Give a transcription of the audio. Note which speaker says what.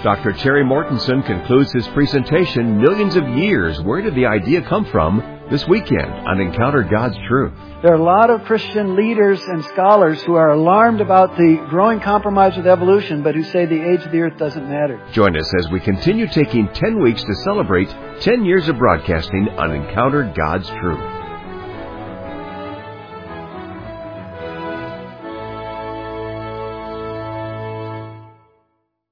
Speaker 1: Dr. Terry Mortensen concludes his presentation, Millions of Years, Where Did the Idea Come From?, this weekend on Encounter God's Truth.
Speaker 2: There are a lot of Christian leaders and scholars who are alarmed about the growing compromise with evolution, but who say the age of the earth doesn't matter.
Speaker 1: Join us as we continue taking 10 weeks to celebrate 10 years of broadcasting on Encounter God's Truth.